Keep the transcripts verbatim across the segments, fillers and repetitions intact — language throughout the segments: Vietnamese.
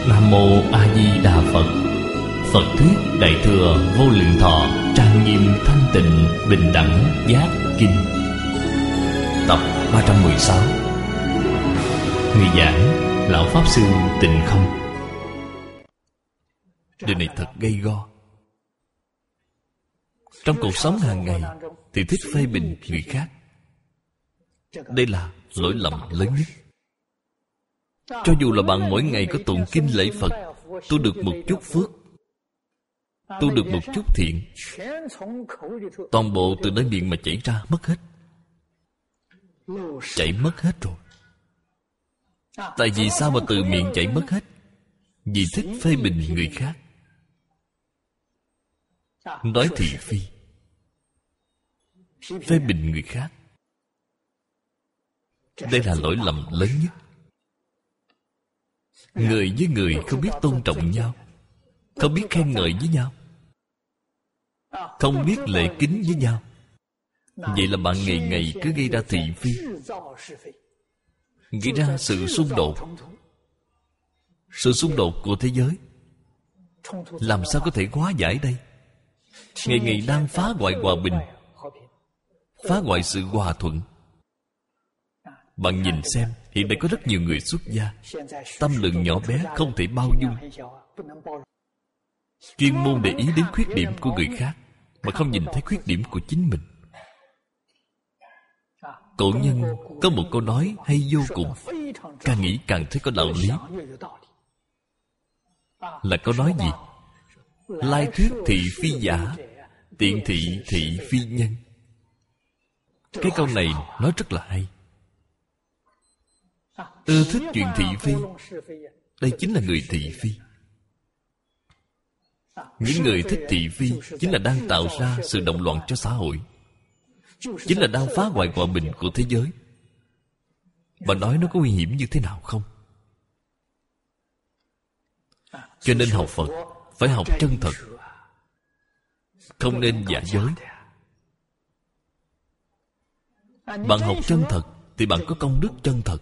Nam Mô A Di Đà Phật. Phật thuyết Đại thừa Vô Lượng Thọ trang nghiêm thanh tịnh bình đẳng giác kinh. Tập ba trăm mười sáu. Người giảng Lão Pháp Sư Tịnh Không. Điều này thật gay go. Trong cuộc sống hàng ngày thì thích phê bình người khác. Đây là lỗi lầm lớn nhất. Cho dù là bạn mỗi ngày có tụng kinh lễ Phật, tu được một chút phước, tu được một chút thiện, toàn bộ từ nơi miệng mà chảy ra mất hết. Chảy mất hết rồi. Tại vì sao mà từ miệng chảy mất hết? Vì thích phê bình người khác, nói thị phi, phê bình người khác. Đây là lỗi lầm lớn nhất. Người với người không biết tôn trọng nhau, không biết khen ngợi với nhau, không biết lễ kính với nhau. Vậy là bạn ngày ngày cứ gây ra thị phi, gây ra sự xung đột. Sự xung đột của thế giới làm sao có thể hóa giải đây? Ngày ngày đang phá hoại hòa bình, phá hoại sự hòa thuận. Bạn nhìn xem, hiện nay có rất nhiều người xuất gia, tâm lượng nhỏ bé không thể bao dung, chuyên môn để ý đến khuyết điểm của người khác mà không nhìn thấy khuyết điểm của chính mình. Cổ nhân có một câu nói hay vô cùng, càng nghĩ càng thấy có đạo lý. Là câu nói gì? Lai thuyết thị phi giả, tiện thị thị phi nhân. Cái câu này nói rất là hay. Ưa thích chuyện thị phi, đây chính là người thị phi. Những người thích thị phi chính là đang tạo ra sự động loạn cho xã hội, chính là đang phá hoại hòa bình của thế giới. Bạn nói nó có nguy hiểm như thế nào không? Cho nên học Phật phải học chân thật, không nên giả dối. Bạn học chân thật thì bạn có công đức chân thật,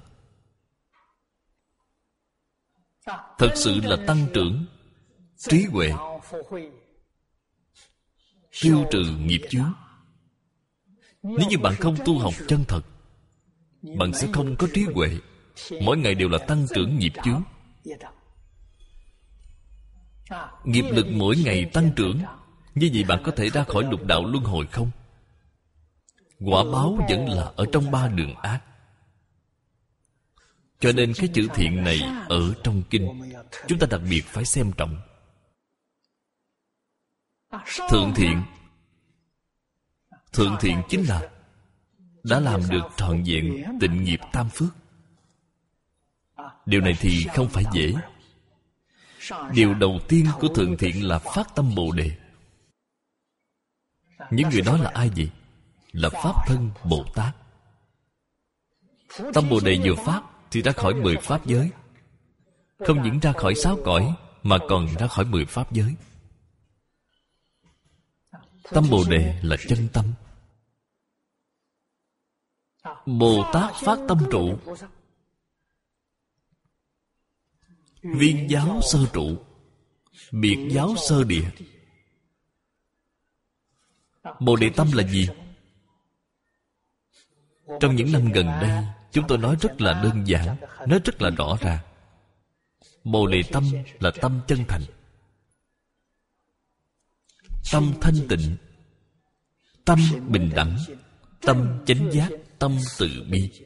thật sự là tăng trưởng trí huệ, tiêu trừ nghiệp chướng. Nếu như bạn không tu học chân thật, bạn sẽ không có trí huệ, mỗi ngày đều là tăng trưởng nghiệp chướng. Nghiệp lực mỗi ngày tăng trưởng, như vậy bạn có thể ra khỏi lục đạo luân hồi không? Quả báo vẫn là ở trong ba đường ác. Cho nên cái chữ thiện này ở trong kinh chúng ta đặc biệt phải xem trọng. Thượng thiện, thượng thiện chính là đã làm được trọn vẹn tịnh nghiệp tam phước. Điều này thì không phải dễ. Điều đầu tiên của thượng thiện là phát tâm Bồ Đề. Những người đó là ai vậy? Là Pháp thân Bồ Tát. Tâm Bồ Đề vừa phát thì ra khỏi mười pháp giới. Không những ra khỏi sáu cõi, mà còn ra khỏi mười pháp giới. Tâm Bồ Đề là chân tâm. Bồ Tát phát tâm trụ, viên giáo sơ trụ, biệt giáo sơ địa. Bồ Đề tâm là gì? Trong những năm gần đây, chúng tôi nói rất là đơn giản, nói rất là rõ ràng. Bồ Đề tâm là tâm chân thành, tâm thanh tịnh, tâm bình đẳng, tâm chánh giác, tâm từ bi.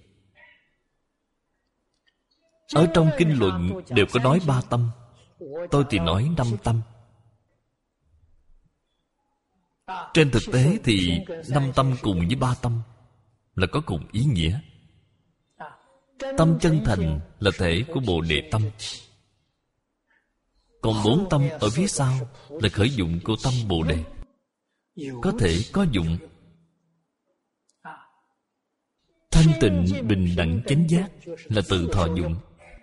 Ở trong kinh luận đều có nói ba tâm, tôi thì nói năm tâm. Trên thực tế thì năm tâm cùng với ba tâm là có cùng ý nghĩa. Tâm chân thành là thể của Bồ Đề tâm. Còn bốn tâm ở phía sau là khởi dụng của tâm Bồ Đề. Có thể có dụng. Thanh tịnh bình đẳng chánh giác là tự thọ dụng.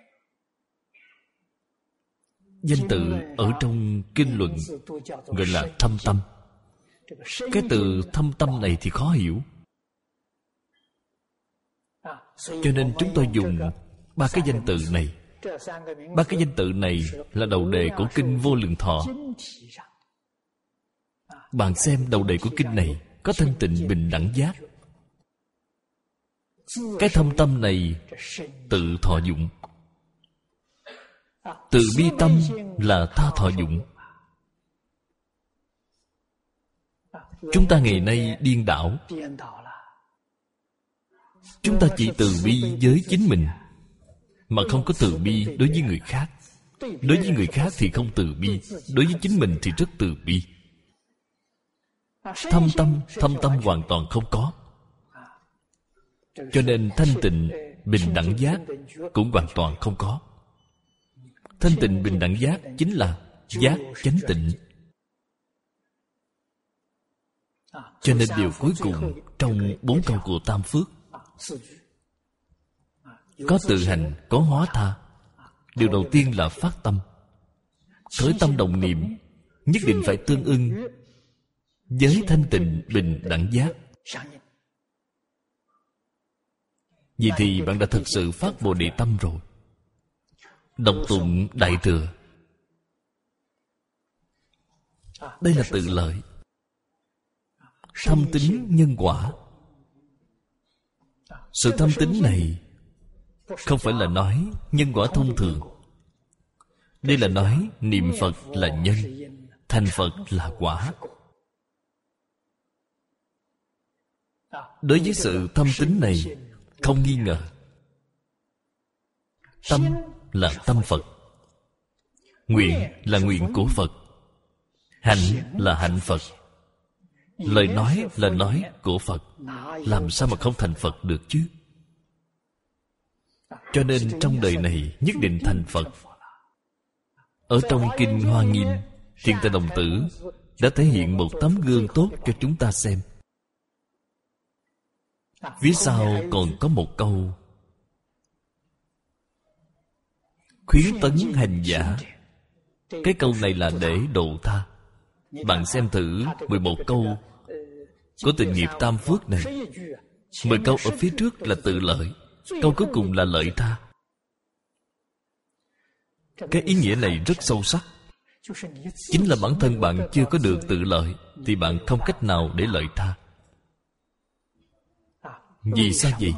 Danh tự ở trong kinh luận gọi là thâm tâm. Cái từ thâm tâm này thì khó hiểu, cho nên chúng tôi dùng ba cái danh từ này Ba cái danh tự này là đầu đề của Kinh Vô Lượng Thọ. Bạn xem đầu đề của kinh này có thanh tịnh bình đẳng giác. Cái thâm tâm này tự thọ dụng. Từ bi tâm là tha thọ dụng. Chúng ta ngày nay điên đảo. Chúng ta chỉ từ bi với chính mình, mà không có từ bi đối với người khác. Đối với người khác thì không từ bi, đối với chính mình thì rất từ bi. Thâm tâm, thâm tâm hoàn toàn không có. Cho nên thanh tịnh bình đẳng giác cũng hoàn toàn không có. Thanh tịnh bình đẳng giác chính là giác chánh tịnh. Cho nên điều cuối cùng trong bốn câu của Tam Phước, có tự hành, có hóa tha. Điều đầu tiên là phát tâm. Khởi tâm động niệm nhất định phải tương ưng với thanh tịnh bình đẳng giác. Vì thì bạn đã thực sự phát Bồ Đề tâm rồi. Đọc tụng Đại Thừa, đây là tự lợi. Thâm tín nhân quả. Sự thâm tín này không phải là nói nhân quả thông thường. Đây là nói niệm Phật là nhân, thành Phật là quả. Đối với sự thâm tín này, không nghi ngờ. Tâm là tâm Phật, nguyện là nguyện của Phật, hạnh là hạnh Phật, lời nói là nói của Phật. Làm sao mà không thành Phật được chứ? Cho nên trong đời này nhất định thành Phật. Ở trong Kinh Hoa Nghiêm, Thiền Tạng Đồng Tử đã thể hiện một tấm gương tốt cho chúng ta xem. Phía sau còn có một câu: khuyến tấn hành giả. Cái câu này là để độ tha. Bạn xem thử mười một câu của Tịnh Nghiệp Tam Phước này. Mười câu ở phía trước là tự lợi, câu cuối cùng là lợi tha. Cái ý nghĩa này rất sâu sắc. Chính là bản thân bạn chưa có được tự lợi, thì bạn không cách nào để lợi tha. Vì sao vậy?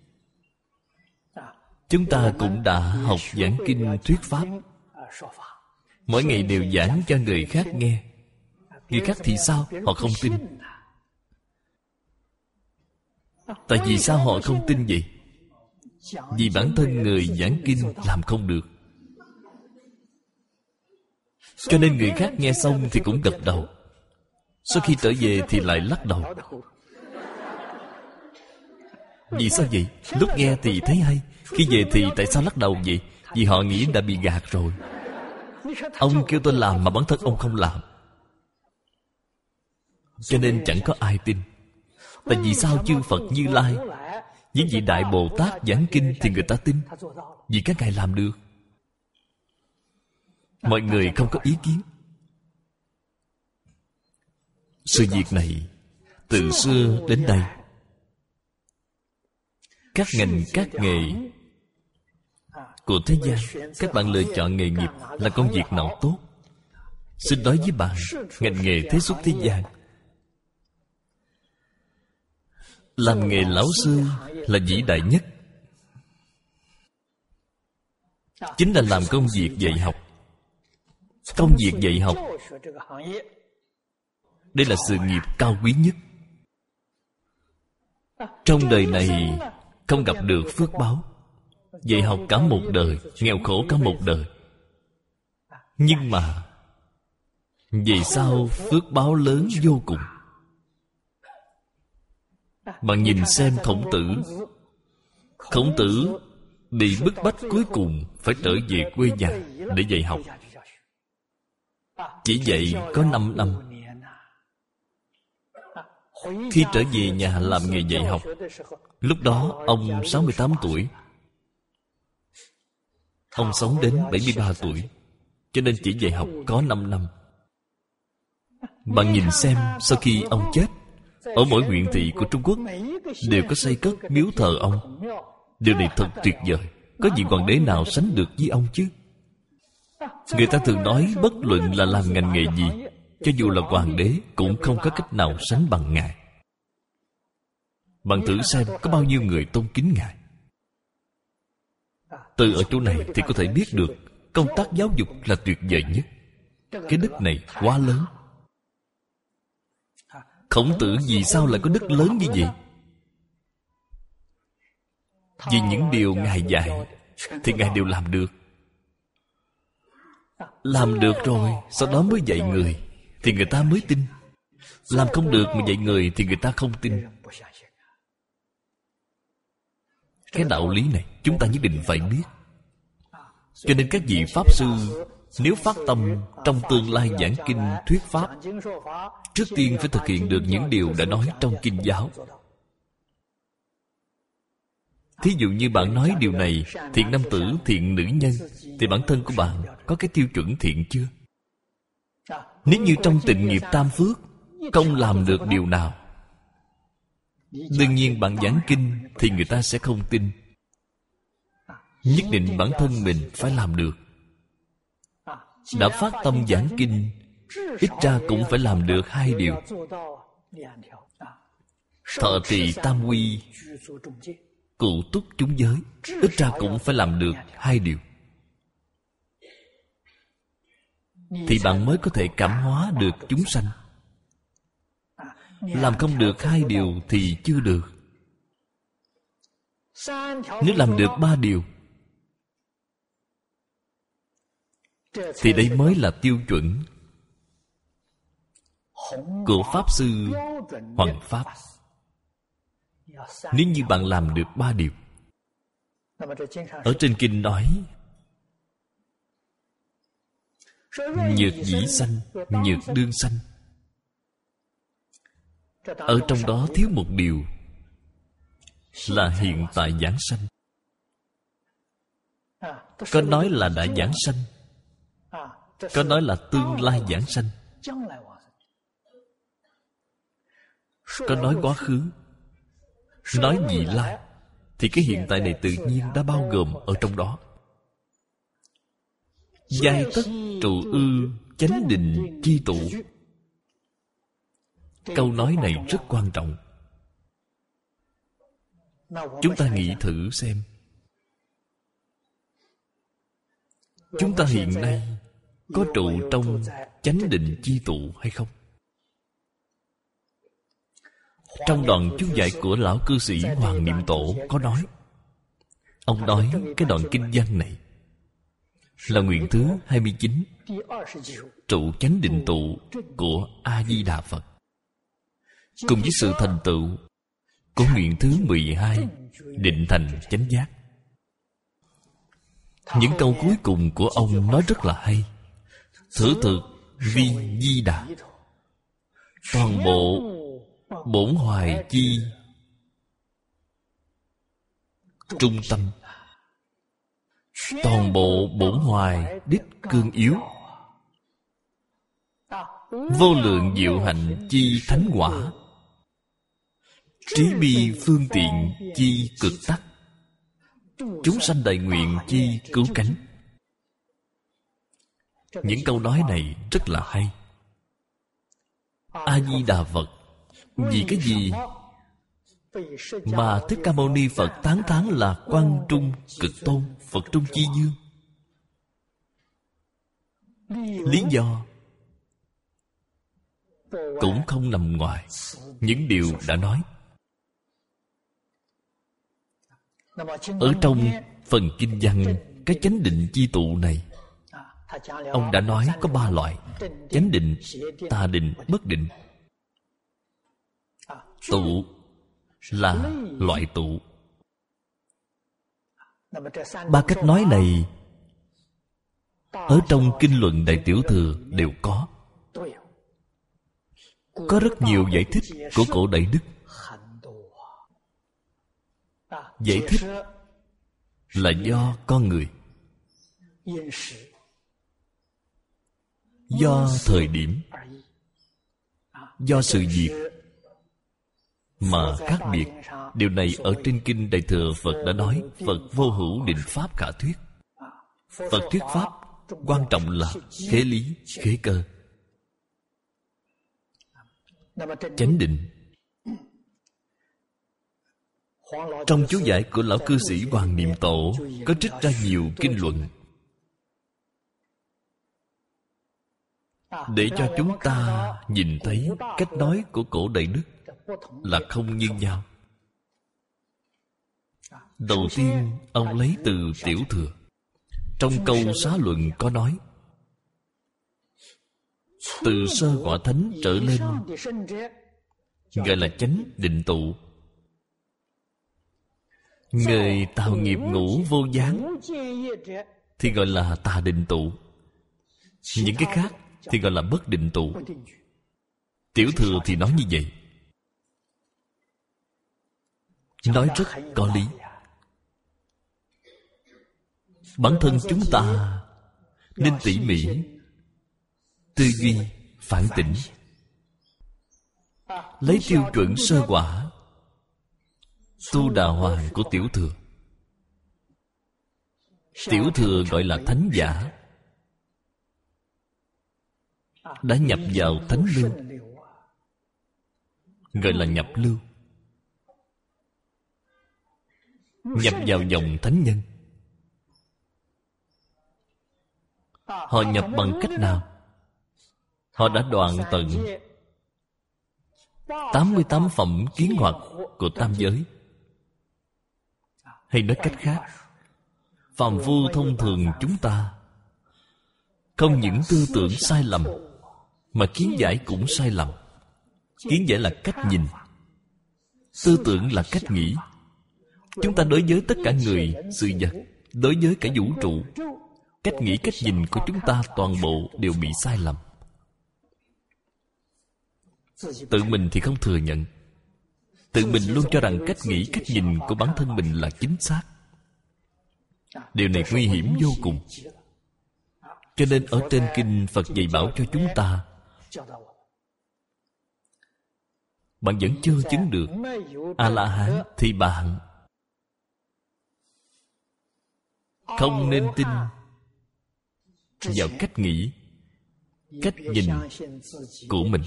Chúng ta cũng đã học giảng kinh thuyết pháp, mỗi ngày đều giảng cho người khác nghe. Người khác thì sao? Họ không tin. Tại vì sao họ không tin vậy? Vì bản thân người giảng kinh làm không được. Cho nên người khác nghe xong thì cũng gật đầu, sau khi trở về thì lại lắc đầu. Vì sao vậy? Lúc nghe thì thấy hay, khi về thì tại sao lắc đầu vậy? Vì họ nghĩ đã bị gạt rồi. Ông kêu tôi làm mà bản thân ông không làm, cho nên chẳng có ai tin. Tại vì sao chư Phật Như Lai, những vị Đại Bồ Tát giảng kinh thì người ta tin? Vì các ngài làm được. Mọi người không có ý kiến. Sự việc này từ xưa đến nay, các ngành các nghề của thế gian, các bạn lựa chọn nghề nghiệp là công việc nào tốt. Xin nói với bạn, ngành nghề thế xuất thế gian, làm nghề lão sư là vĩ đại nhất. Chính là làm công việc dạy học. Công việc dạy học, đây là sự nghiệp cao quý nhất. Trong đời này không gặp được phước báo, dạy học cả một đời, nghèo khổ cả một đời. Nhưng mà vì sao phước báo lớn vô cùng? Bạn nhìn xem Khổng Tử. Khổng Tử bị bức bách cuối cùng phải trở về quê nhà để dạy học. Chỉ dạy có năm năm. Khi trở về nhà làm nghề dạy học, lúc đó ông sáu mươi tám tuổi. Ông sống đến bảy mươi ba tuổi, cho nên chỉ dạy học có năm năm. Bạn nhìn xem, sau khi ông chết, ở mỗi huyện thị của Trung Quốc đều có xây cất miếu thờ ông. Điều này thật tuyệt vời. Có vị hoàng đế nào sánh được với ông chứ? Người ta thường nói bất luận là làm ngành nghề gì, cho dù là hoàng đế cũng không có cách nào sánh bằng Ngài. Bạn thử xem có bao nhiêu người tôn kính Ngài. Từ ở chỗ này thì có thể biết được công tác giáo dục là tuyệt vời nhất. Cái đức này quá lớn. Khổng Tử vì sao lại có đức lớn như vậy? Vì những điều Ngài dạy thì Ngài đều làm được. Làm được rồi, sau đó mới dạy người, thì người ta mới tin. Làm không được mà dạy người thì người ta không tin. Cái đạo lý này chúng ta nhất định phải biết. Cho nên các vị Pháp Sư nếu phát tâm trong tương lai giảng kinh thuyết Pháp, trước tiên phải thực hiện được những điều đã nói trong kinh giáo. Thí dụ như bạn nói điều này thiện nam tử, thiện nữ nhân, thì bản thân của bạn có cái tiêu chuẩn thiện chưa? Nếu như trong tịnh nghiệp tam phước không làm được điều nào, đương nhiên bạn giảng kinh thì người ta sẽ không tin. Nhất định bản thân mình phải làm được. Đã phát tâm giảng kinh, ít ra cũng phải làm được hai điều: thọ trì tam quy, cụ túc chúng giới. Ít ra cũng phải làm được hai điều, thì bạn mới có thể cảm hóa được chúng sanh. Làm không được hai điều thì chưa được. Nếu làm được ba điều thì đây mới là tiêu chuẩn của Pháp Sư Hoằng Pháp. Nếu như bạn làm được ba điều, ở trên kinh nói nhược dĩ sanh, nhược đương sanh. Ở trong đó thiếu một điều là hiện tại giảng sanh. Có nói là đã giảng sanh, có nói là tương lai giảng sanh. Có nói quá khứ, nói vị lai, thì cái hiện tại này tự nhiên đã bao gồm ở trong đó. Giai tất trụ ư chánh định chi tụ. Câu nói này rất quan trọng. Chúng ta nghĩ thử xem, chúng ta hiện nay có trụ trong chánh định chi tụ hay không? Trong đoạn chú giải của lão cư sĩ Hoàng Niệm Tổ có nói. Ông nói cái đoạn kinh văn này là nguyện thứ hai mươi chín, trụ chánh định tụ của A-di-đà Phật, cùng với sự thành tựu của nguyện thứ mười hai, định thành chánh giác. Những câu cuối cùng của ông nói rất là hay. Thử thực vi di đà, toàn bộ bổn hoài chi trung tâm, toàn bộ bổn hoài đích cương yếu, vô lượng diệu hạnh chi thánh quả, trí bi phương tiện chi cực tắc, chúng sanh đại nguyện chi cứu cánh. Những câu nói này rất là hay. A-di-đà Phật vì cái gì mà Thích Ca Mâu Ni Phật tán thán là Quan Trung Cực Tôn, Phật Trung Chi Dương? Lý do cũng không nằm ngoài những điều đã nói. Ở trong phần kinh văn cái chánh định chi tụ này, ông đã nói có ba loại: chánh định, tà định, bất định. Tụ là loại tụ. Ba cách nói này ở trong kinh luận Đại Tiểu Thừa đều có. Có rất nhiều giải thích của cổ Đại Đức. Giải thích là do con người, do thời điểm, do sự việc, mà khác biệt. Điều này ở trên Kinh Đại Thừa Phật đã nói, Phật vô hữu định pháp khả thuyết. Phật thuyết pháp quan trọng là khế lý, khế cơ. Chánh định. Trong chú giải của Lão Cư Sĩ Hoàng Niệm Tổ có trích ra nhiều kinh luận để cho chúng ta nhìn thấy cách nói của cổ Đại Đức là không như nhau. Đầu tiên, ông lấy từ Tiểu Thừa. Trong câu Xá Luận có nói, từ sơ quả thánh trở lên gọi là chánh định tụ. Người tạo nghiệp ngũ vô gián thì gọi là tà định tụ. Những cái khác thì gọi là bất định tụ. Tiểu Thừa thì nói như vậy, nói rất có lý. Bản thân chúng ta nên tỉ mỉ tư duy phản tỉnh, lấy tiêu chuẩn sơ quả tu đà hoàng của Tiểu Thừa. Tiểu Thừa gọi là thánh giả, đã nhập vào thánh lưu, gọi là nhập lưu, nhập vào dòng thánh nhân. Họ nhập bằng cách nào? Họ đã đoạn tận tám mươi tám phẩm kiến hoặc của tam giới. Hay nói cách khác, phàm phu thông thường chúng ta không những tư tưởng sai lầm, mà kiến giải cũng sai lầm. Kiến giải là cách nhìn, tư tưởng là cách nghĩ. Chúng ta đối với tất cả người, sự vật, đối với cả vũ trụ, cách nghĩ, cách nhìn của chúng ta toàn bộ đều bị sai lầm. Tự mình thì không thừa nhận. Tự mình luôn cho rằng cách nghĩ, cách nhìn của bản thân mình là chính xác. Điều này nguy hiểm vô cùng. Cho nên ở trên kinh Phật dạy bảo cho chúng ta, bạn vẫn chưa chứng được A-la-hán thì bạn không nên tin vào cách nghĩ, cách nhìn của mình.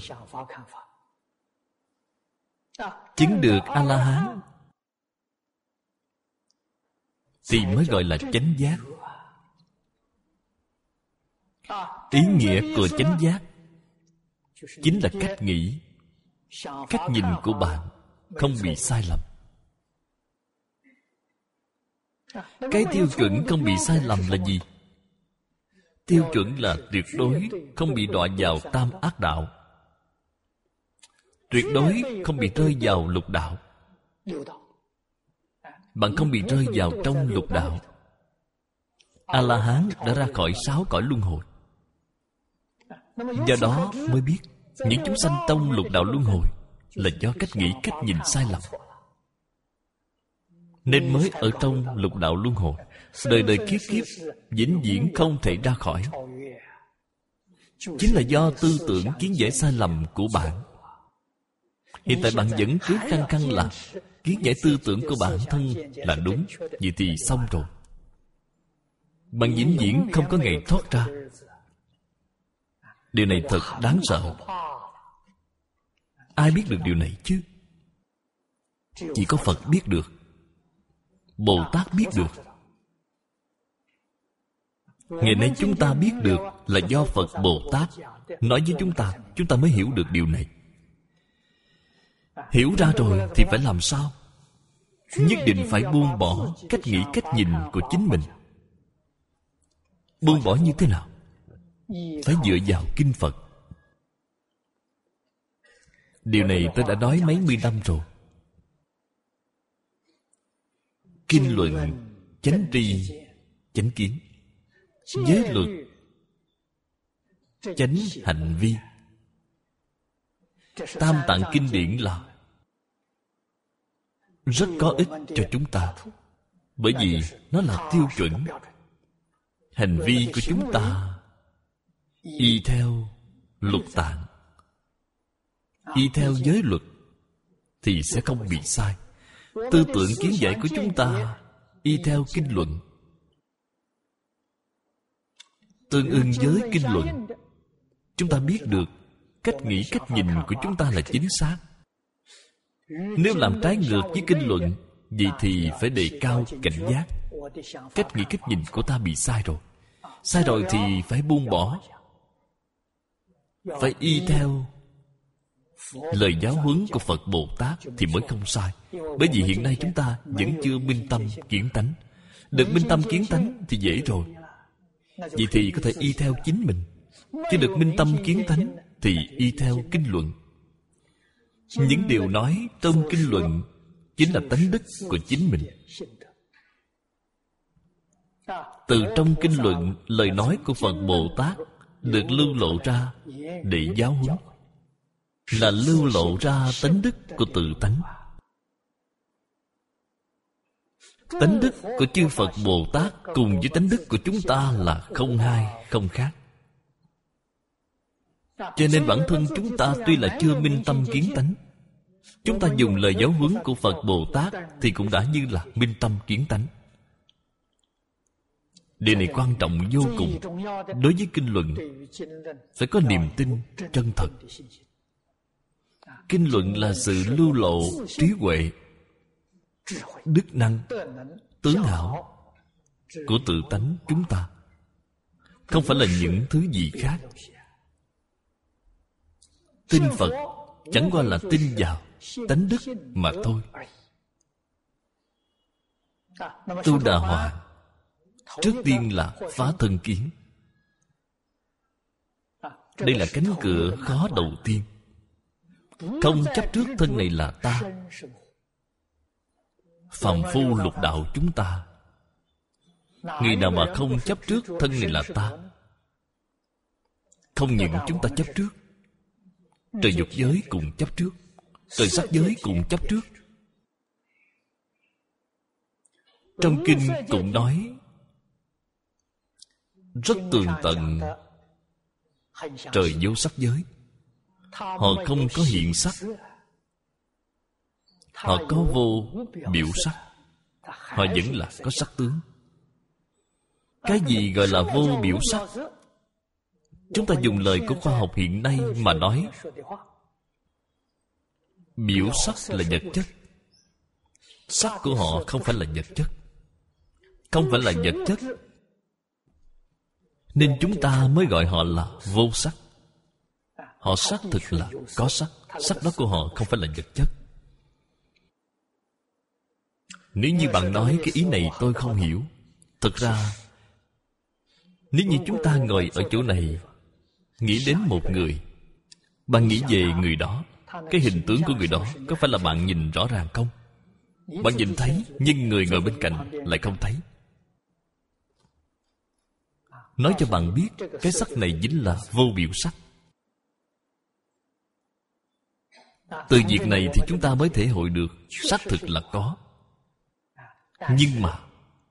Chứng được A-la-hán thì mới gọi là chánh giác. Ý nghĩa của chánh giác chính là cách nghĩ, cách nhìn của bạn không bị sai lầm. Cái tiêu chuẩn không bị sai lầm là gì? Tiêu chuẩn là tuyệt đối không bị đọa vào tam ác đạo, tuyệt đối không bị rơi vào lục đạo. Bạn không bị rơi vào trong lục đạo. A-la-hán đã ra khỏi sáu cõi luân hồi. Do đó mới biết những chúng sanh trong lục đạo luân hồi là do cách nghĩ, cách nhìn sai lầm, nên mới ở trong lục đạo luân hồi, đời đời kiếp kiếp vĩnh viễn không thể ra khỏi. Chính là do tư tưởng kiến giải sai lầm của bạn. Hiện tại bạn vẫn cứ khăng khăng là kiến giải tư tưởng của bản thân là đúng, vậy thì xong rồi. Bạn vĩnh viễn không có ngày thoát ra. Điều này thật đáng sợ. Ai biết được điều này chứ? Chỉ có Phật biết được, Bồ Tát biết được. Ngày nay chúng ta biết được là do Phật Bồ Tát nói với chúng ta, chúng ta mới hiểu được điều này. Hiểu ra rồi thì phải làm sao? Nhất định phải buông bỏ cách nghĩ, cách nhìn của chính mình. Buông bỏ như thế nào? Phải dựa vào kinh Phật. Điều này tôi đã nói mấy mươi năm rồi. Kinh luận, chánh tri, chánh kiến, giới luật, chánh hành vi. Tam tạng kinh điển là rất có ích cho chúng ta, bởi vì nó là tiêu chuẩn. Hành vi của chúng ta y theo lục tạng, y theo giới luật, thì sẽ không bị sai. Tư tưởng kiến giải của chúng ta y theo kinh luận, tương ưng với kinh luận, chúng ta biết được cách nghĩ, cách nhìn của chúng ta là chính xác. Nếu làm trái ngược với kinh luận, vậy thì phải đề cao cảnh giác. Cách nghĩ, cách nhìn của ta bị sai rồi. Sai rồi thì phải buông bỏ, phải y theo lời giáo huấn của Phật Bồ Tát thì mới không sai. Bởi vì hiện nay chúng ta vẫn chưa minh tâm kiến tánh. Được minh tâm kiến tánh thì dễ rồi. Vậy thì có thể y theo chính mình. Chứ được minh tâm kiến tánh thì y theo kinh luận. Những điều nói trong kinh luận chính là tánh đức của chính mình. Từ trong kinh luận, lời nói của Phật Bồ Tát được lưu lộ ra để giáo huấn, là lưu lộ ra tánh đức của tự tánh. Tánh đức của chư Phật Bồ Tát cùng với tánh đức của chúng ta là không hai, không khác. Cho nên bản thân chúng ta tuy là chưa minh tâm kiến tánh, chúng ta dùng lời giáo huấn của Phật Bồ Tát thì cũng đã như là minh tâm kiến tánh. Điều này quan trọng vô cùng. Đối với kinh luận phải có niềm tin chân thật. Kinh luận là sự lưu lộ trí huệ, đức năng, tướng hảo của tự tánh chúng ta, không phải là những thứ gì khác. Tin Phật chẳng qua là tin vào tánh đức mà thôi. Tu Đà Hoàng trước tiên là phá thân kiến. Đây là cánh cửa khó đầu tiên. Không chấp trước thân này là ta. Phàm phu lục đạo chúng ta, người nào mà không chấp trước thân này là ta? Không những chúng ta chấp trước, trời dục giới cùng chấp trước, trời sắc giới cùng chấp trước. Trong kinh cũng nói rất tường tận trời vô sắc giới. Họ không có hiện sắc, họ có vô biểu sắc, họ vẫn là có sắc tướng. Cái gì gọi là vô biểu sắc? Chúng ta dùng lời của khoa học hiện nay mà nói, biểu sắc là vật chất. Sắc của họ không phải là vật chất, không phải là vật chất, nên chúng ta mới gọi họ là vô sắc. Họ xác thực là có sắc. Sắc đó của họ không phải là vật chất. Nếu như bạn nói cái ý này tôi không hiểu, thực ra nếu như chúng ta ngồi ở chỗ này, nghĩ đến một người, bạn nghĩ về người đó, cái hình tướng của người đó có phải là bạn nhìn rõ ràng không? Bạn nhìn thấy, nhưng người ngồi bên cạnh lại không thấy. Nói cho bạn biết, cái sắc này chính là vô biểu sắc. Từ việc này thì chúng ta mới thể hội được xác thực là có. Nhưng mà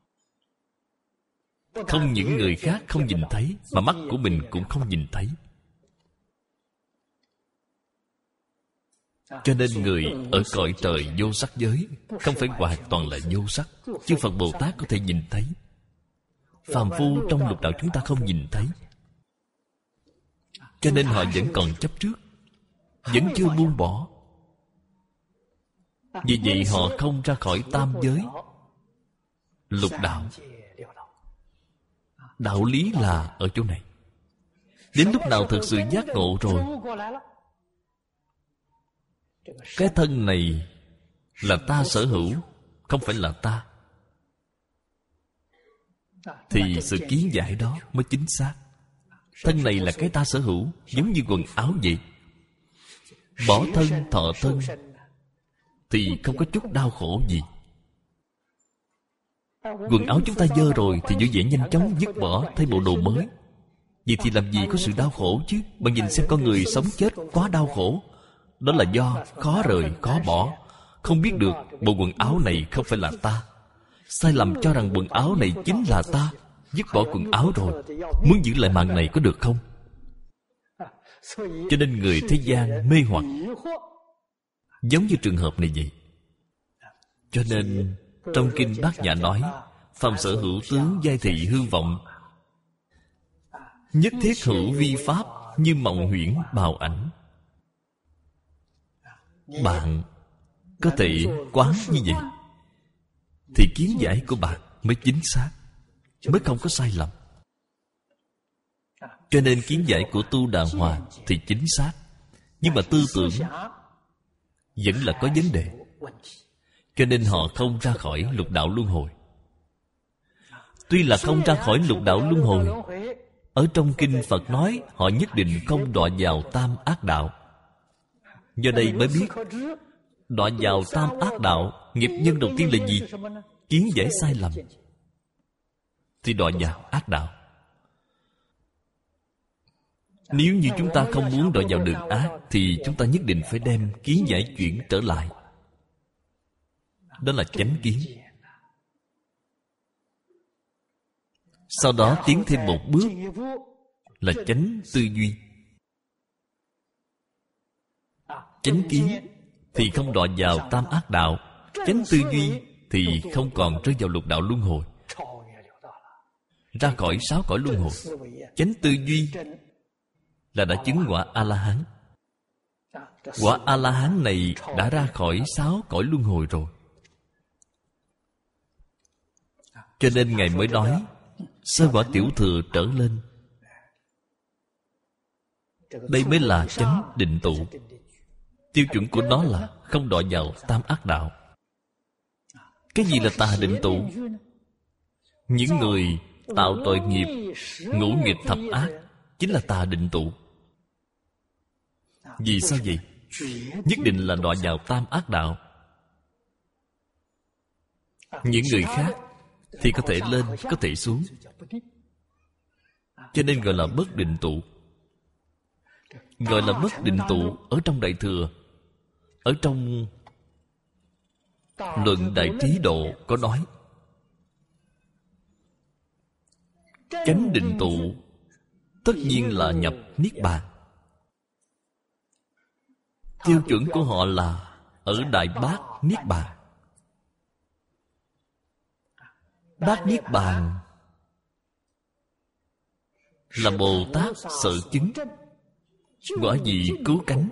không những người khác không nhìn thấy, mà mắt của mình cũng không nhìn thấy. Cho nên người ở cõi trời vô sắc giới không phải hoàn toàn là vô sắc. Chư Phật Bồ Tát có thể nhìn thấy, phàm phu trong lục đạo chúng ta không nhìn thấy. Cho nên họ vẫn còn chấp trước, vẫn chưa buông bỏ. Vì vậy họ không ra khỏi tam giới lục đạo. Đạo lý là ở chỗ này. Đến lúc nào thực sự giác ngộ rồi, cái thân này là ta sở hữu, không phải là ta, thì sự kiến giải đó mới chính xác. Thân này là cái ta sở hữu, giống như quần áo vậy. Bỏ thân thọ thân thì không có chút đau khổ gì. Quần áo chúng ta dơ rồi thì vui vẻ nhanh chóng dứt bỏ, thay bộ đồ mới. Vậy thì làm gì có sự đau khổ chứ? Bạn nhìn xem con người sống chết quá đau khổ. Đó là do khó rời, khó bỏ. Không biết được bộ quần áo này không phải là ta. Sai lầm cho rằng quần áo này chính là ta. Dứt bỏ quần áo rồi, muốn giữ lại mạng này có được không? Cho nên người thế gian mê hoặc Giống như trường hợp này vậy. Cho nên trong kinh Bát Nhã nói: phàm sở hữu tướng giai thị hư vọng, nhất thiết hữu vi pháp, như mộng huyễn bào ảnh. Bạn có thể quán như vậy thì kiến giải của bạn mới chính xác, mới không có sai lầm. Cho nên kiến giải của Tu Đà Hoàng thì chính xác, nhưng mà tư tưởng vẫn là có vấn đề. Cho nên họ không ra khỏi lục đạo luân hồi. Tuy là không ra khỏi lục đạo luân hồi, ở trong kinh Phật nói họ nhất định không đọa vào tam ác đạo. Do đây mới biết đọa vào tam ác đạo, nghiệp nhân đầu tiên là gì? Kiến giải sai lầm thì đọa vào ác đạo. Nếu như chúng ta không muốn đọa vào đường ác thì chúng ta nhất định phải đem kiến giải chuyển trở lại. Đó là chánh kiến. Sau đó tiến thêm một bước là chánh tư duy. Chánh kiến thì không đọa vào tam ác đạo, chánh tư duy thì không còn rơi vào lục đạo luân hồi, ra khỏi sáu cõi luân hồi. Chánh tư duy là đã chứng quả A-la-hán. Quả A-la-hán này đã ra khỏi sáu cõi luân hồi rồi. Cho nên Ngài mới nói sơ quả tiểu thừa trở lên. Đây mới là chánh định tụ. Tiêu chuẩn của nó là không đọa vào tam ác đạo. Cái gì là tà định tụ? Những người tạo tội nghiệp ngũ nghịch thập ác chính là tà định tụ. Vì sao vậy? Nhất định là đọa vào tam ác đạo. Những người khác thì có thể lên, có thể xuống. Cho nên gọi là bất định tụ. Gọi là bất định tụ ở trong Đại Thừa. Ở trong Luận Đại Trí Độ có nói chánh định tụ tất nhiên là nhập Niết Bàn. Tiêu chuẩn của họ là ở Đại Bát Niết Bàn. Bát Niết Bàn là Bồ Tát sở chứng, quả vị cứu cánh,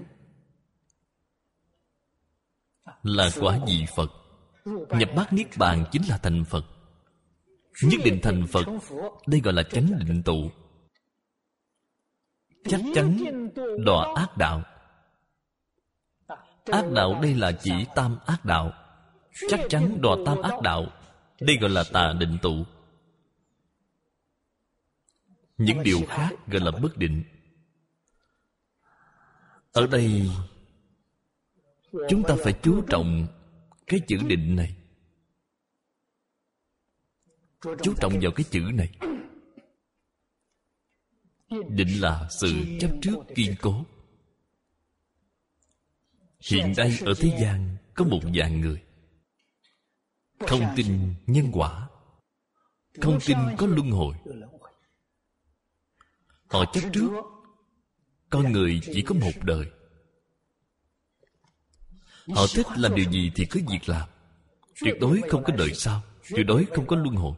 là quả vị Phật. Nhập Bát Niết Bàn chính là thành Phật. Nhất định thành Phật. Đây gọi là chánh định tụ. Chắc chắn đọa ác đạo. Ác đạo đây là chỉ tam ác đạo. Chắc chắn đọa tam ác đạo. Đây gọi là tà định tụ. Những điều khác gọi là bất định. Ở đây chúng ta phải chú trọng cái chữ định này. Chú trọng vào cái chữ này. Định là sự chấp trước kiên cố. Hiện nay ở thế gian có một dạng người không tin nhân quả, không tin có luân hồi. Họ chấp trước con người chỉ có một đời. Họ thích làm điều gì thì cứ việc làm. Tuyệt đối không có đời sau, tuyệt đối không có luân hồi.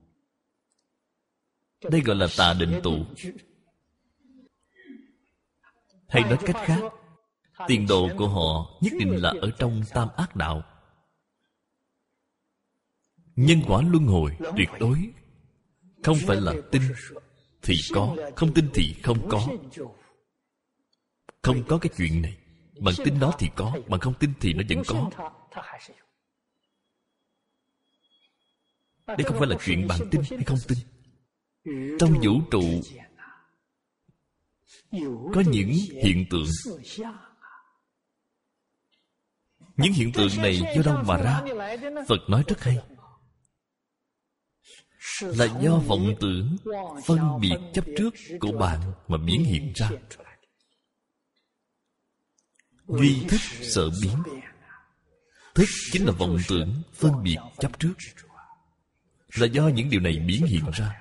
Đây gọi là tà định tụ. Hay nói cách khác, tiền đồ của họ nhất định là ở trong tam ác đạo. Nhân quả luân hồi tuyệt đối không phải là tin thì có, không tin thì không có. Không có cái chuyện này. Bạn tin nó thì có, bạn không tin thì nó vẫn có. Đây không phải là chuyện bạn tin hay không tin. Trong vũ trụ có những hiện tượng. Những hiện tượng này do đâu mà ra? Phật nói rất hay, là do vọng tưởng phân biệt chấp trước của bạn mà biến hiện ra. Duy thức sợ biến. Thức chính là vọng tưởng phân biệt chấp trước, là do những điều này biến hiện ra.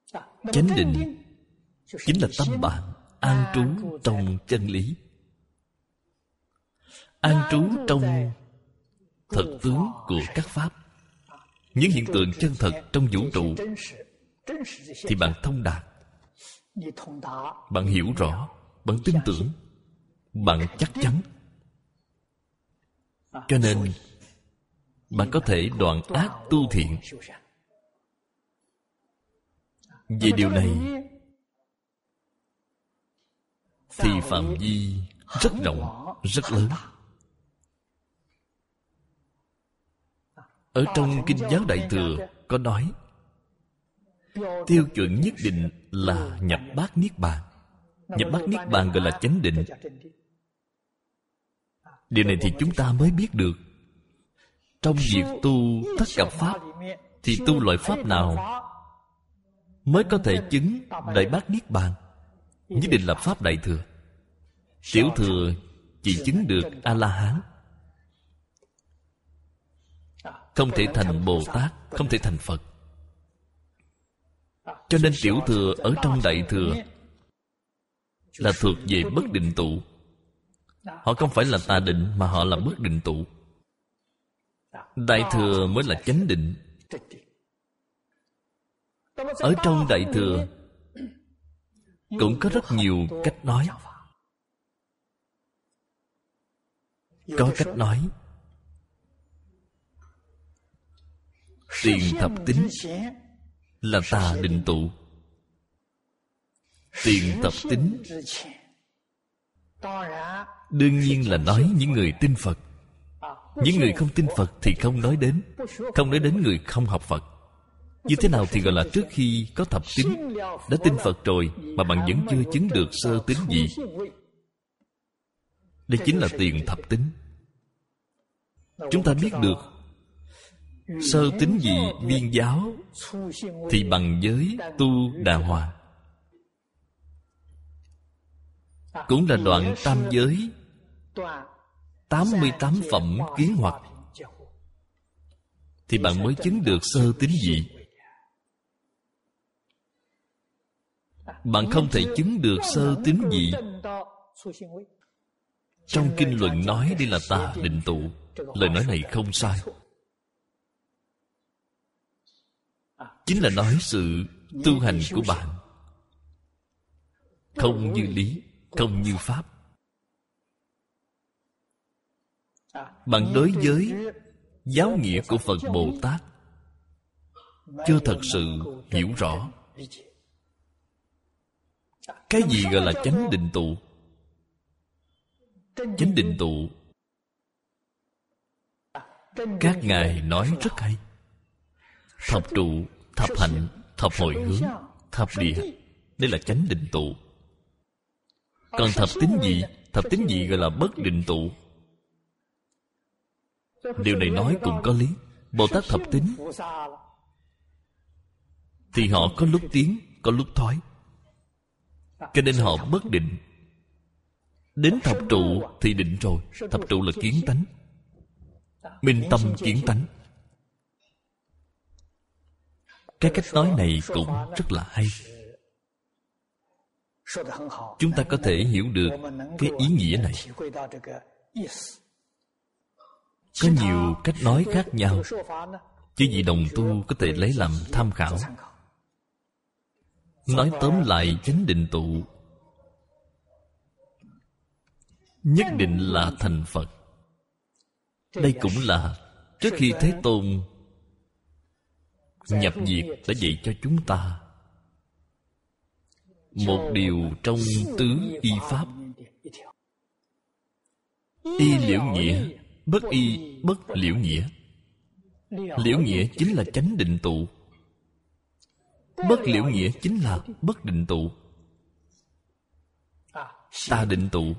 Chánh định chính là tâm bạn an trú trong chân lý. an trú trong thật tướng của các pháp, những hiện tượng chân thật trong vũ trụ, thì bạn thông đạt, bạn hiểu rõ, bạn tin tưởng, bạn chắc chắn. Cho nên bạn có thể đoạn ác tu thiện. Về điều này thì phạm vi rất rộng, rất lớn. Ở trong Kinh Giáo Đại Thừa có nói, tiêu chuẩn nhất định là nhập bát niết bàn. Nhập bát niết bàn gọi là chánh định. Điều này thì chúng ta mới biết được. Trong việc tu tất cả pháp, thì tu loại pháp nào mới có thể chứng đại bát niết bàn? Nhất định là pháp Đại Thừa. Tiểu thừa chỉ chứng được A-la-hán, không thể thành Bồ Tát, không thể thành Phật. Cho nên tiểu thừa ở trong Đại Thừa là thuộc về bất định tụ. Họ không phải là tà định, mà họ là bất định tụ. Đại Thừa mới là chánh định. Ở trong Đại Thừa cũng có rất nhiều cách nói. Có cách nói tiền thập tính là tà định tụ. Tiền thập tính đương nhiên là nói những người tin Phật. Những người không tin Phật thì không nói đến. Không nói đến người không học Phật. Như thế nào thì gọi là trước khi có thập tính, đã tin Phật rồi mà bạn vẫn chưa chứng được sơ tính gì. Đây chính là tiền thập tính. Chúng ta biết được sơ tính gì viên giáo thì bằng giới tu đà hòa, cũng là đoạn tam giới, tám mươi tám phẩm kiến hoặc, thì bạn mới chứng được sơ tính gì. Bạn không thể chứng được sơ tính gì. Trong kinh luận nói đây là tà định tụ. Lời nói này không sai. Chính là nói sự tu hành của bạn không như lý, không như pháp. Bạn đối với giáo nghĩa của Phật Bồ Tát chưa thật sự hiểu rõ. Cái gì gọi là chánh định tụ? Chánh định tụ các ngài nói rất hay. Thập trụ, thập hạnh, thập hồi hướng, thập địa, đây là chánh định tụ. Còn thập tính gì? Thập tính gì gọi là bất định tụ? Điều này nói cũng có lý. Bồ Tát thập tính thì họ có lúc tiến, có lúc thoái, cho nên họ bất định. Đến thập trụ thì định rồi. Thập trụ là kiến tánh, minh tâm kiến tánh. Cái cách nói này cũng rất là hay. Chúng ta có thể hiểu được cái ý nghĩa này. Có nhiều cách nói khác nhau, chứ vị đồng tu có thể lấy làm tham khảo. Nói tóm lại, chánh định tụ nhất định là thành Phật. Đây cũng là trước khi Thế Tôn nhập diệt đã dạy cho chúng ta một điều trong tứ y pháp. Y liễu nghĩa, bất y bất liễu nghĩa. Liễu nghĩa chính là chánh định tụ, bất liễu nghĩa chính là bất định tụ, tà định tụ.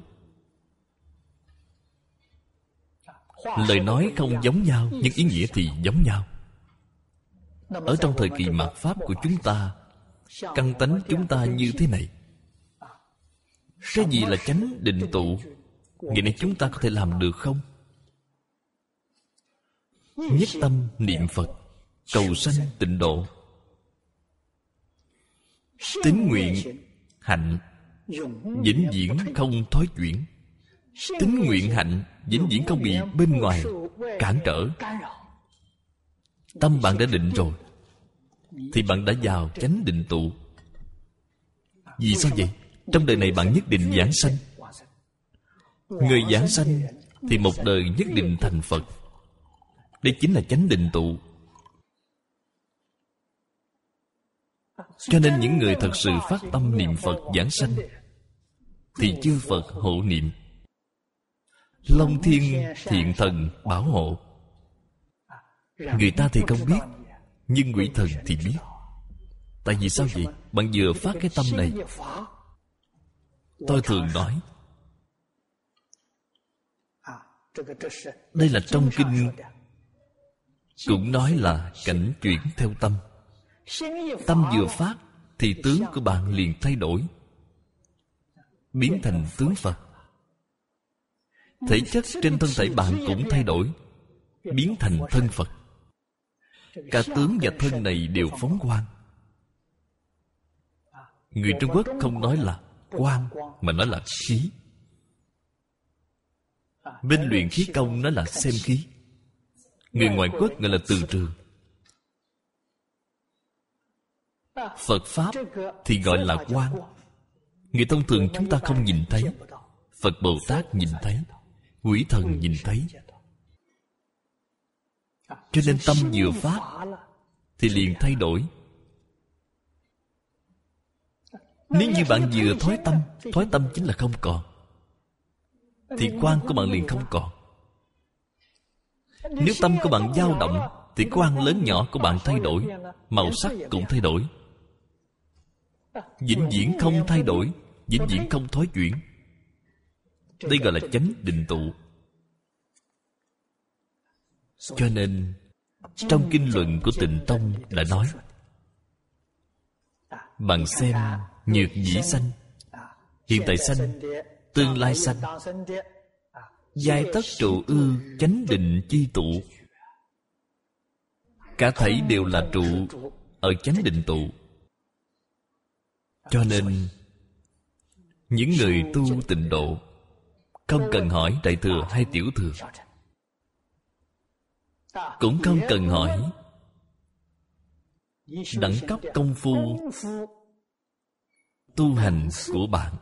Lời nói không giống nhau, nhưng ý nghĩa thì giống nhau. Ở trong thời kỳ mạt Pháp của chúng ta, căn tánh chúng ta như thế này. Cái gì là chánh định tụ? Ngày nay chúng ta có thể làm được không? Nhất tâm niệm Phật, cầu sanh tịnh độ, tín nguyện hạnh vĩnh viễn không thói chuyển. tín nguyện hạnh vĩnh viễn không bị bên ngoài cản trở. Tâm bạn đã định rồi thì bạn đã vào chánh định tụ. Vì sao vậy? Trong đời này bạn nhất định giảng sanh. Người giảng sanh thì một đời nhất định thành Phật. Đây chính là chánh định tụ. Cho nên những người thật sự phát tâm niệm Phật giảng sanh thì chư Phật hộ niệm, Long thiên thiện thần bảo hộ. Người ta thì không biết, nhưng quỷ thần thì biết. Tại vì sao vậy? Bạn vừa phát cái tâm này. Tôi thường nói, đây là trong kinh cũng nói là cảnh chuyển theo tâm. Tâm vừa phát thì tướng của bạn liền thay đổi, biến thành tướng Phật. Thể chất trên thân thể bạn cũng thay đổi, biến thành thân Phật. Cả tướng và thân này đều phóng quang. Người Trung Quốc không nói là quang, mà nói là khí. Bên luyện khí công nói là xem khí. Người ngoại quốc gọi là từ trường. Phật Pháp thì gọi là quang. Người thông thường chúng ta không nhìn thấy, Phật Bồ Tát nhìn thấy, quỷ thần nhìn thấy. Cho nên tâm vừa phát thì liền thay đổi. Nếu như bạn vừa thói tâm, thói tâm chính là không còn, thì quang của bạn liền không còn. Nếu tâm của bạn dao động thì quang lớn nhỏ của bạn thay đổi, màu sắc cũng thay đổi. Vĩnh viễn không thay đổi, vĩnh viễn không thoái chuyển. Đây gọi là chánh định tụ. Cho nên trong kinh luận của Tịnh Tông đã nói, bạn xem nhược nhĩ sanh, hiện tại sanh, tương lai sanh, giai tất trụ ư chánh định chi tụ. Cả thảy đều là trụ ở chánh định tụ. Cho nên những người tu tịnh độ không cần hỏi đại thừa hay tiểu thừa, cũng không cần hỏi đẳng cấp công phu tu hành của bạn,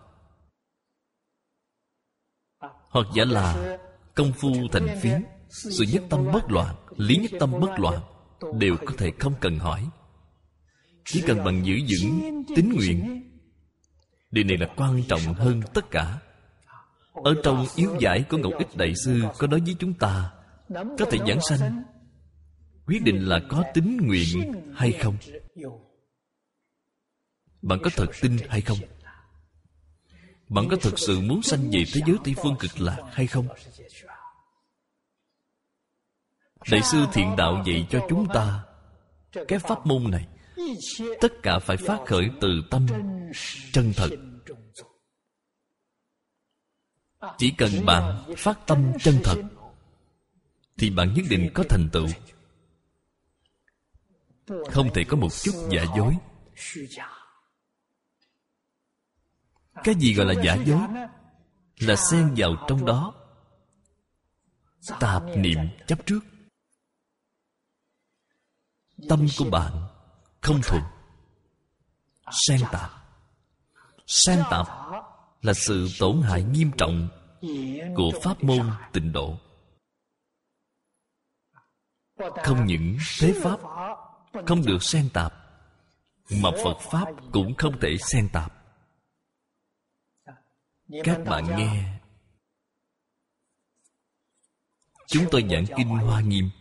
hoặc giả là công phu thành phiến, sự nhất tâm bất loạn, lý nhất tâm bất loạn, đều có thể không cần hỏi. Chỉ cần bạn giữ vững tín nguyện. Điều này là quan trọng hơn tất cả. Ở trong yếu giải của Ngọc Ích Đại Sư có nói với chúng ta, có thể giảng sanh, quyết định là có tín nguyện hay không. Bạn có thật tin hay không? Bạn có thực sự muốn sanh về thế giới Tây Phương Cực Lạc hay không? Đại sư Thiện Đạo dạy cho chúng ta, cái pháp môn này tất cả phải phát khởi từ tâm chân thật. Chỉ cần bạn phát tâm chân thật thì bạn nhất định có thành tựu. Không thể có một chút giả dối. Cái gì gọi là giả dối? Là xen vào trong đó tạp niệm chấp trước. Tâm của bạn không thuận, xen tạp. Xen tạp là sự tổn hại nghiêm trọng của pháp môn tịnh độ. Không những thế pháp không được xen tạp, mà Phật Pháp cũng không thể xen tạp. Các bạn nghe, chúng tôi giảng Kinh Hoa Nghiêm.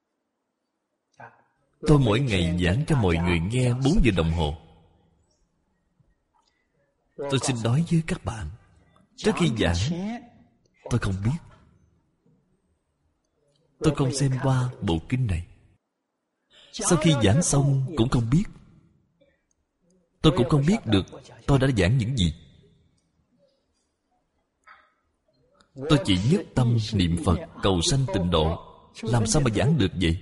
Tôi mỗi ngày giảng cho mọi người nghe bốn giờ đồng hồ. Tôi xin nói với các bạn, trước khi giảng, tôi không biết. Tôi không xem qua bộ kinh này. Sau khi giảng xong cũng không biết. Tôi cũng không biết được tôi đã giảng những gì. Tôi chỉ nhất tâm niệm Phật cầu sanh tịnh độ. Làm sao mà giảng được vậy?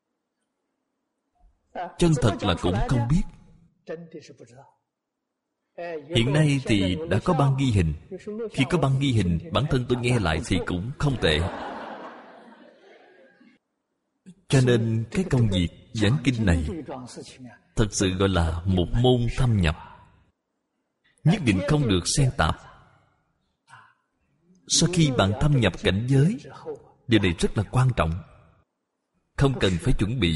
Chân thật là cũng không biết. Hiện nay thì đã có băng ghi hình. Khi có băng ghi hình, bản thân tôi nghe lại thì cũng không tệ. Cho nên cái công việc giảng kinh này thật sự gọi là một môn thâm nhập, nhất định không được xen tạp. Sau khi bạn thâm nhập cảnh giới, điều này rất là quan trọng, không cần phải chuẩn bị.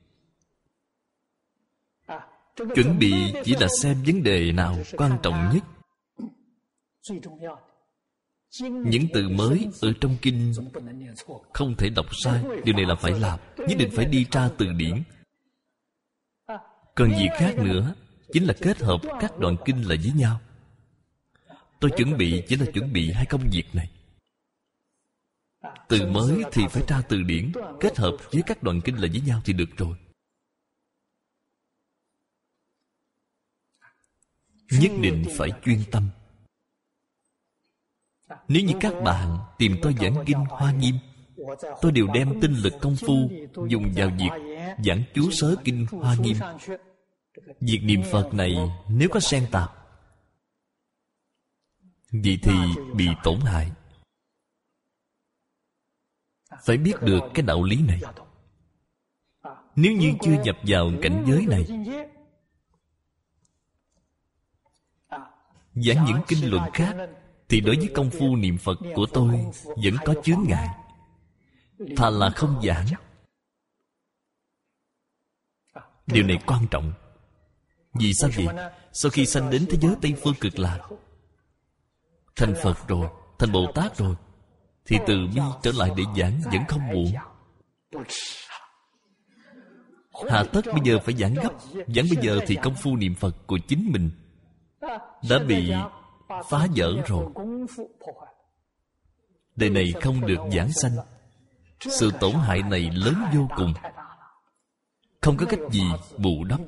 Chuẩn bị chỉ là xem vấn đề nào quan trọng nhất. Những từ mới ở trong kinh không thể đọc sai. Điều này là phải làm, nhất định phải đi tra từ điển. Còn việc khác nữa chính là kết hợp các đoạn kinh lại với nhau. Tôi chuẩn bị chỉ là chuẩn bị hai công việc này. Từ mới thì phải tra từ điển, kết hợp với các đoạn kinh lại với nhau thì được rồi. Nhất định phải chuyên tâm. Nếu như các bạn tìm tôi giảng kinh Hoa Nghiêm, tôi đều đem tinh lực công phu dùng vào việc giảng chú sớ kinh Hoa Nghiêm. Việc niệm Phật này nếu có xen tạp, vậy thì bị tổn hại. Phải biết được cái đạo lý này. Nếu như chưa nhập vào cảnh giới này, giảng những kinh luận khác, thì đối với công phu niệm Phật của tôi vẫn có chướng ngại. Thà là không giảng. Điều này quan trọng. Vì sao vậy? Sau khi sanh đến thế giới Tây Phương Cực Lạc, thành Phật rồi, thành Bồ Tát rồi, thì từ bi trở lại để giảng vẫn không muộn. Hà tất bây giờ phải giảng gấp. Giảng bây giờ thì công phu niệm Phật của chính mình đã bị phá vỡ rồi. Đời này không được giảng sanh. Sự tổn hại này lớn vô cùng, không có cách gì bù đắp.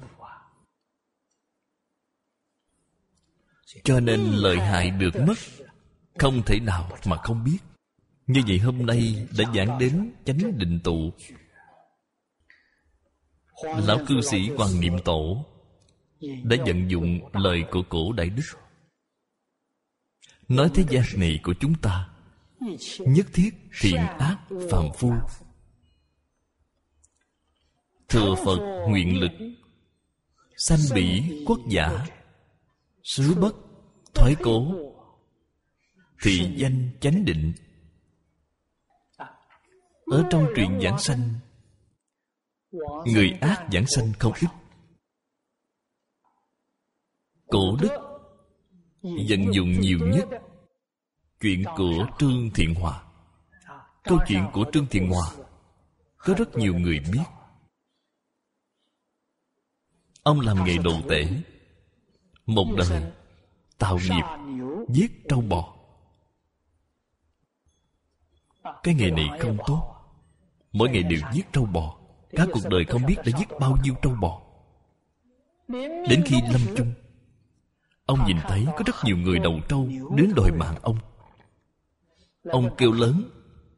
Cho nên lợi hại được mất, không thể nào mà không biết. Như vậy hôm nay đã giảng đến chánh định tụ. Lão cư sĩ Hoàng Niệm Tổ đã vận dụng lời của cổ đại đức, nói thế gian này của chúng ta nhất thiết thiện ác phàm phu, thừa Phật nguyện lực, sanh bỉ quốc giả, xứ bất thoái cố, thị danh chánh định. Ở trong truyện giảng sanh, người ác giảng sanh không ít. Cổ đức vận dụng nhiều nhất chuyện của Trương Thiện Hòa. Câu chuyện của Trương Thiện Hòa có rất nhiều người biết. Ông làm nghề đồ tể, một đời tạo nghiệp giết trâu bò. Cái nghề này không tốt. Mỗi ngày đều giết trâu bò. Cả cuộc đời không biết đã giết bao nhiêu trâu bò. Đến khi lâm chung, ông nhìn thấy có rất nhiều người đầu trâu đến đòi mạng ông. Ông kêu lớn.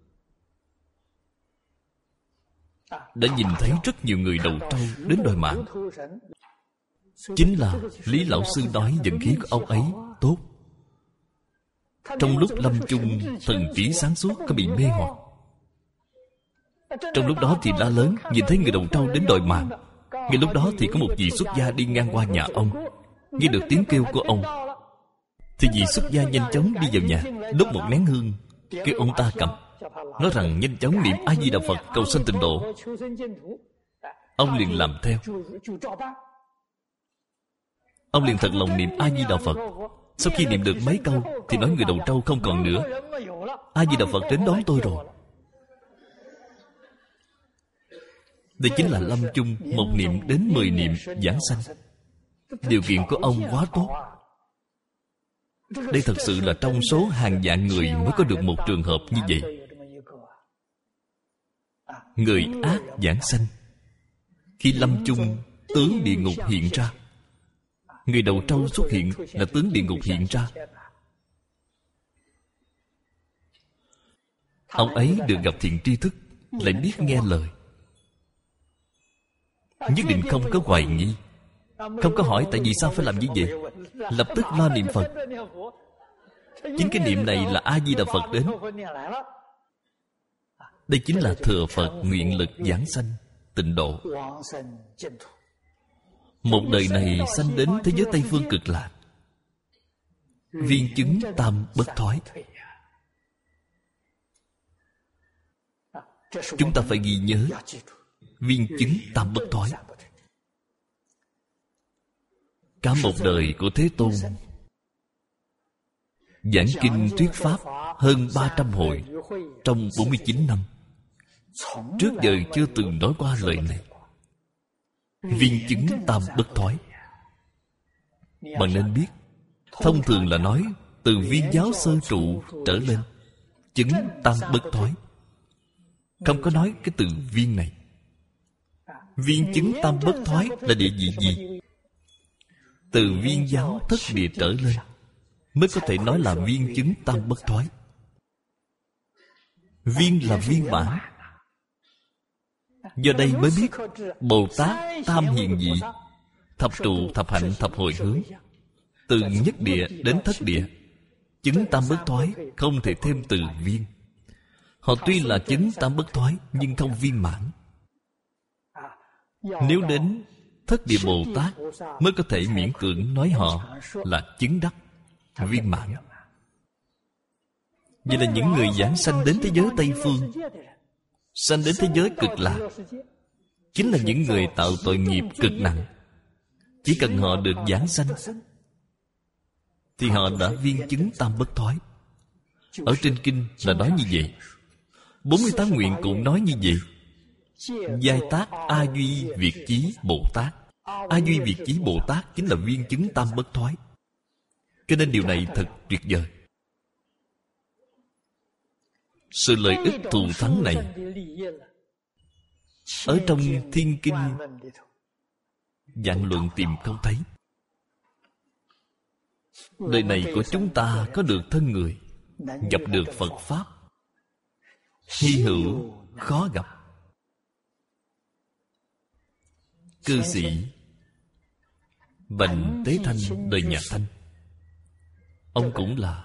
Đã nhìn thấy rất nhiều người đầu trâu đến đòi mạng. Chính là Lý Lão Sư nói vận khí của ông ấy tốt. Trong lúc lâm chung, thần trí sáng suốt có bị mê hoặc. Trong lúc đó thì la lớn, nhìn thấy người đầu trâu đến đòi mạng. Ngay lúc đó thì có một vị xuất gia đi ngang qua nhà ông. Nghe được tiếng kêu của ông, thì vị xuất gia nhanh chóng đi vào nhà, đốt một nén hương, kêu ông ta cầm, nói rằng nhanh chóng niệm A Di Đà Phật cầu sanh tịnh độ. Ông liền làm theo. Ông liền thật lòng niệm A Di Đà Phật. Sau khi niệm được mấy câu thì nói người đầu trâu không còn nữa. A Di Đà Phật đến đón tôi rồi. Đây chính là lâm chung, một niệm đến mười niệm giảng sanh. Điều kiện của ông quá tốt. Đây thật sự là trong số hàng vạn người mới có được một trường hợp như vậy. Người ác giảng sanh. Khi lâm chung, tướng địa ngục hiện ra. Người đầu trâu xuất hiện là tướng địa ngục hiện ra. Ông ấy được gặp thiện tri thức, lại biết nghe lời, nhất định không có hoài nghi, không có hỏi tại vì sao phải làm như vậy. lập tức lo niệm Phật. Chính cái niệm này là A-di-đà Phật đến. Đây chính là thừa Phật nguyện lực giảng sanh tịnh độ. Một đời này sanh đến thế giới Tây Phương Cực Lạc, viên chứng tam bất thoái. Chúng ta phải ghi nhớ viên chứng tam bất thoái. Cả một đời của Thế Tôn giảng kinh thuyết pháp hơn ba trăm hội trong bốn mươi chín năm, trước giờ chưa từng nói qua lời này. Viên chứng tam bất thoái. Bạn nên biết, thông thường là nói từ viên giáo sơ trụ trở lên, chứng tam bất thoái. Không có nói cái từ viên này. Viên chứng tam bất thoái là địa vị gì? Từ viên giáo thất địa trở lên mới có thể nói là viên chứng tam bất thoái. Viên là viên mãn. Do đây mới biết Bồ Tát tam hiền vị, thập trụ, thập hạnh, thập hồi hướng, từ nhất địa đến thất địa, chứng tam bất thoái không thể thêm từ viên. Họ tuy là chứng tam bất thoái nhưng không viên mãn. Nếu đến thất địa Bồ Tát mới có thể miễn cưỡng nói họ là chứng đắc viên mãn. Vậy là những người giảng sanh đến thế giới Tây Phương, sanh đến thế giới Cực Lạc, chính là những người tạo tội nghiệp cực nặng. Chỉ cần họ được giảng sanh thì họ đã viên chứng tam bất thoái. Ở trên kinh là nói như vậy. bốn mươi tám nguyện cũng nói như vậy. Giai tác A Duy Việt Chí Bồ Tát. A Duy Việt Chí Bồ Tát chính là viên chứng tam bất thoái. Cho nên điều này thật tuyệt vời. Sự lợi ích thù thắng này ở trong Thiên Kinh Vạn Luận tìm không thấy. Đời này của chúng ta có được thân người, gặp được Phật Pháp, hy hữu khó gặp. Cư sĩ Bành Tế Thanh đời nhà Thanh, ông cũng là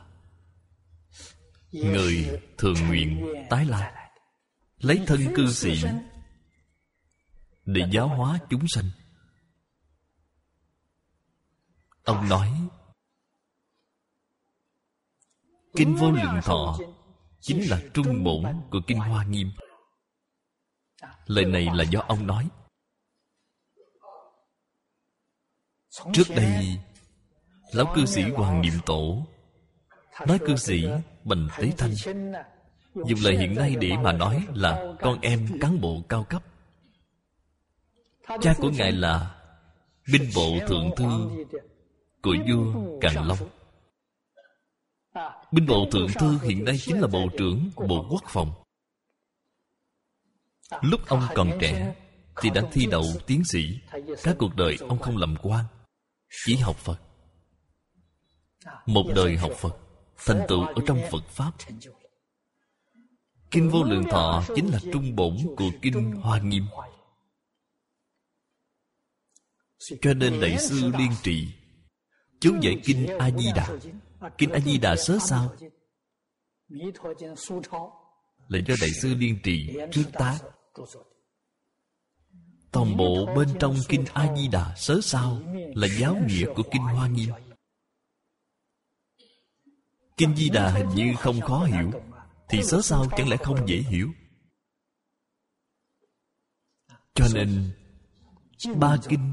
người thường nguyện tái lai, lấy thân cư sĩ để giáo hóa chúng sanh. Ông nói Kinh Vô Lượng Thọ chính là trung bổn của Kinh Hoa Nghiêm. Lời này là do ông nói. Trước đây lão cư sĩ Hoàng Niệm Tổ nói cư sĩ Bành Tế Thanh, dùng lời hiện nay để mà nói là con em cán bộ cao cấp. Cha của ngài là binh bộ thượng thư của vua Càn Long. Binh bộ thượng thư hiện nay chính là bộ trưởng Bộ Quốc phòng. Lúc ông còn trẻ thì đã thi đậu tiến sĩ. Cả cuộc đời ông không làm quan, chỉ học Phật. Một đời học Phật, thành tựu ở trong Phật Pháp. Kinh Vô Lượng Thọ chính là trung bổn của Kinh Hoa Nghiêm. Cho nên Đại sư Liên Trì chú giải Kinh A-di-đà. Kinh A-di-đà sớ sao là do Đại sư Liên Trì trước tác. Toàn bộ bên trong Kinh A-di-đà sớ sao là giáo nghĩa của Kinh Hoa Nghiêm. Kinh Di Đà hình như không khó hiểu, thì sớ sao chẳng lẽ không dễ hiểu? Cho nên ba kinh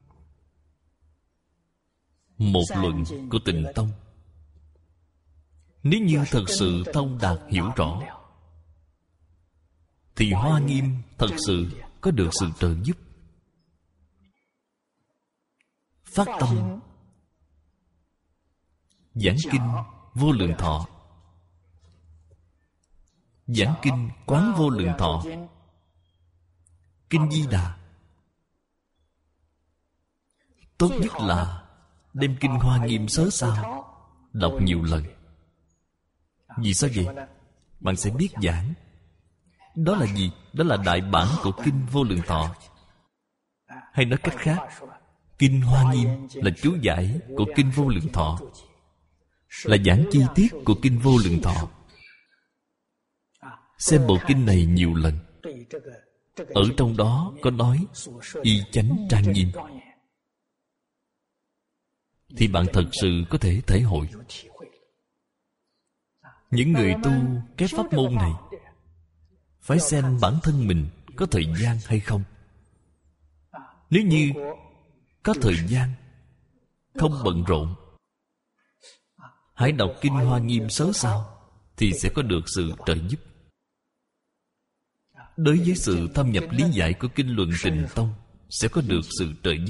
một luận của Tịnh Tông, nếu như thật sự thông đạt hiểu rõ thì Hoa Nghiêm thật sự có được sự trợ giúp. Phát tâm giảng kinh Vô Lượng Thọ, giảng kinh Quán Vô Lượng Thọ, Kinh Di Đà. Tốt nhất là đem Kinh Hoa Nghiêm sớ sao đọc nhiều lần. Vì sao vậy? Bạn sẽ biết giảng. Đó là gì? Đó là đại bản của Kinh Vô Lượng Thọ. Hay nói cách khác, Kinh Hoa Nghiêm là chú giải của Kinh Vô Lượng Thọ, là giảng chi tiết của Kinh Vô Lượng Thọ. Xem bộ kinh này nhiều lần, ở trong đó có nói y chánh trang nghiêm, thì bạn thật sự có thể thể hội. Những người tu cái pháp môn này phải xem bản thân mình có thời gian hay không. Nếu như có thời gian, không bận rộn, hãy đọc Kinh Hoa Nghiêm sớ sao, thì sẽ có được sự trợ giúp. Đối với sự thâm nhập lý giải của Kinh Luận Tịnh Tông sẽ có được sự trợ giúp.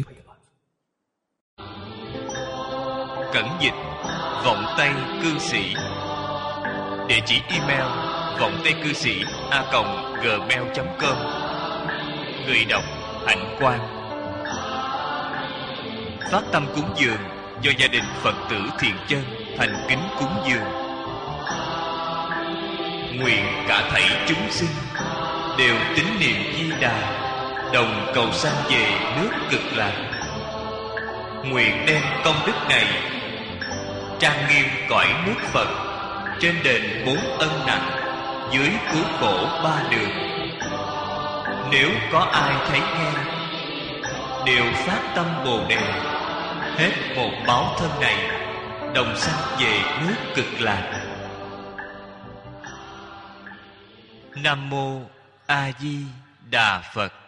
Cẩn dịch Vọng Tây Cư Sĩ. Địa chỉ email vọng tây cư sĩ a còng gmail chấm com. Người đọc Hạnh Quang. Phát tâm cúng dường do gia đình Phật tử Thiện Chân thành kính cúng dường. Nguyện cả thảy chúng sinh đều tín niệm Di Đà, đồng cầu sanh về nước Cực Lạc. Nguyện đem công đức này trang nghiêm cõi nước Phật, trên đền bốn ân nặng, dưới cứu khổ ba đường. Nếu có ai thấy nghe, đều phát tâm Bồ Đề, hết một báo thân này, đồng sanh về nước Cực Lạc. Nam mô A Di Đà Phật.